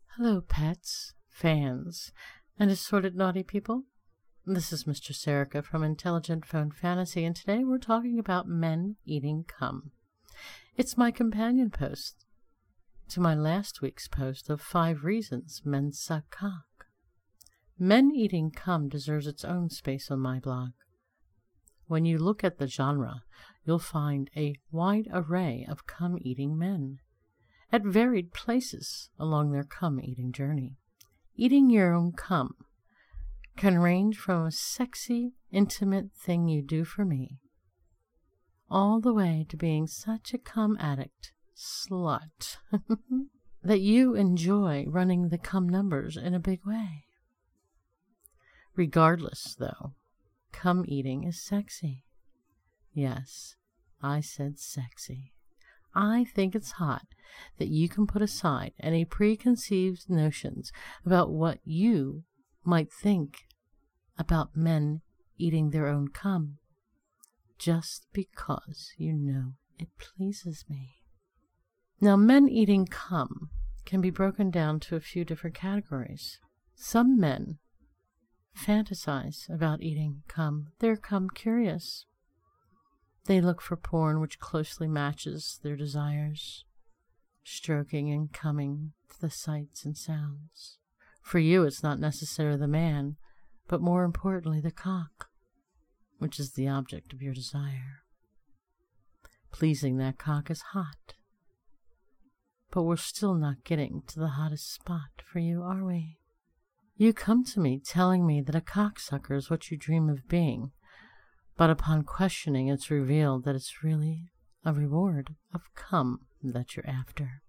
Hello, pets, fans, and assorted naughty people. This is Mistress Erica from Intelligent Phone Fantasy, and today we're talking about men eating cum. It's my companion post to my last week's post of 5 reasons men suck cock. Men eating cum deserves its own space on my blog. When you look at the genre, you'll find a wide array of cum-eating men at varied places along their cum-eating journey. Eating your own cum can range from a sexy, intimate thing you do for me, all the way to being such a cum addict slut that you enjoy running the cum numbers in a big way. Regardless, though, cum eating is sexy. Yes, I said sexy. I think it's hot that you can put aside any preconceived notions about what you might think about men eating their own cum, just because you know it pleases me. Now, men eating cum can be broken down to a few different categories. Some men fantasize about eating cum. They're cum curious. They look for porn which closely matches their desires, stroking and coming to the sights and sounds. For you, it's not necessarily the man, but more importantly, the cock, which is the object of your desire. Pleasing that cock is hot, but we're still not getting to the hottest spot for you, are we? You come to me telling me that a cocksucker is what you dream of being, but upon questioning, it's revealed that it's really a reward of cum that you're after.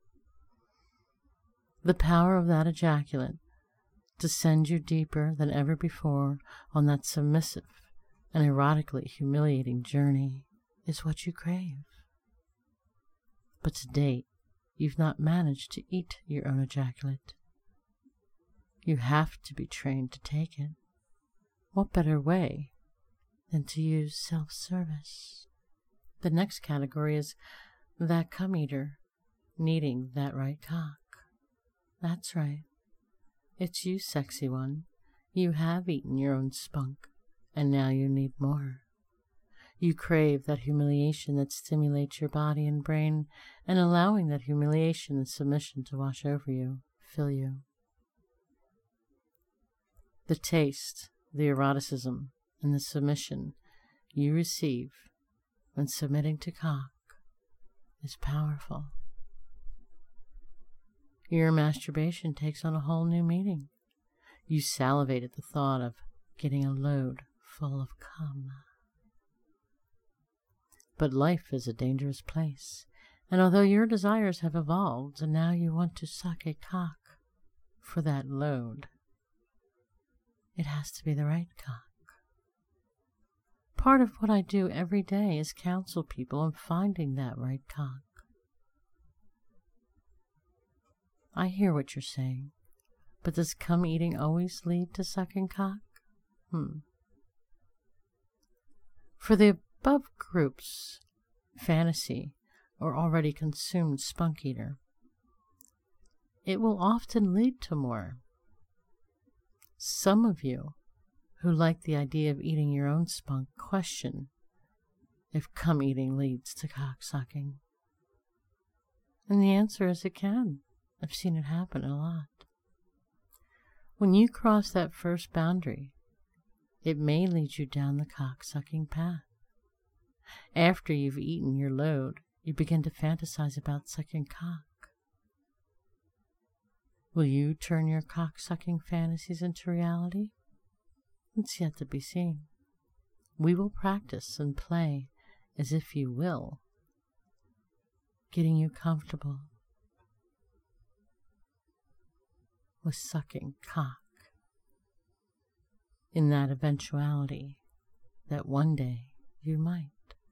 The power of that ejaculate to send you deeper than ever before on that submissive and erotically humiliating journey is what you crave. But to date, you've not managed to eat your own ejaculate. You have to be trained to take it. What better way than to use self-service? The next category is that cum eater needing that right cock. That's right. It's you, sexy one. You have eaten your own spunk, and now you need more. You crave that humiliation that stimulates your body and brain, and allowing that humiliation and submission to wash over you, fill you. The taste, the eroticism, and the submission you receive when submitting to cock is powerful. Your masturbation takes on a whole new meaning. You salivate at the thought of getting a load full of cum. But life is a dangerous place, and although your desires have evolved and now you want to suck a cock for that load, it has to be the right cock. Part of what I do every day is counsel people on finding that right cock. I hear what you're saying, but does cum eating always lead to sucking cock? For the above groups, fantasy or already consumed spunk eater, it will often lead to more. Some of you who like the idea of eating your own spunk question if cum eating leads to cock sucking. And the answer is it can. I've seen it happen a lot. When you cross that first boundary, it may lead you down the cock-sucking path. After you've eaten your load, you begin to fantasize about sucking cock. Will you turn your cock-sucking fantasies into reality? It's yet to be seen. We will practice and play as if you will, getting you comfortable with sucking cock in that eventuality that one day you might.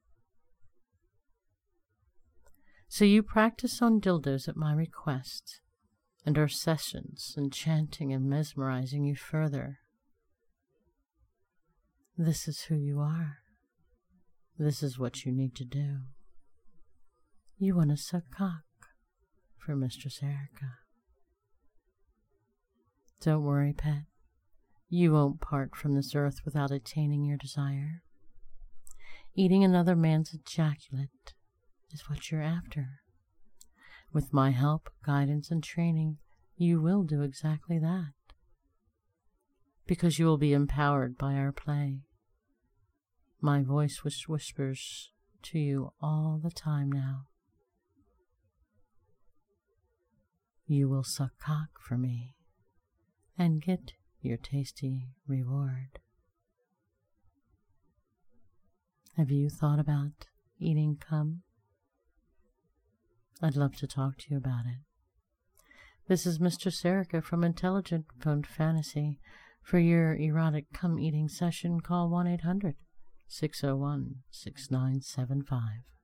So you practice on dildos at my request, and our sessions enchanting and mesmerizing you further. This is who you are. This is what you need to do. You want to suck cock for Mistress Erica. Don't worry, pet. You won't part from this earth without attaining your desire. Eating another man's ejaculate is what you're after. With my help, guidance, and training, you will do exactly that. Because you will be empowered by our play. My voice whispers to you all the time now. You will suck cock for me and get your tasty reward. Have you thought about eating cum? I'd love to talk to you about it. This is Mistress Erica from Intelligent Phone Fantasy. For your erotic cum eating session, call 1-800-601-6975.